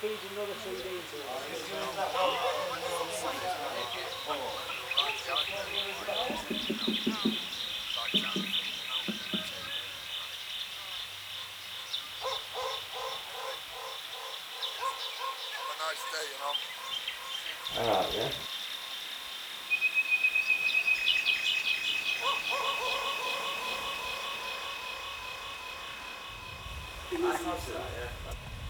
feed another CD into it. Have a nice day, you know. Alright, yeah. That's that, yeah.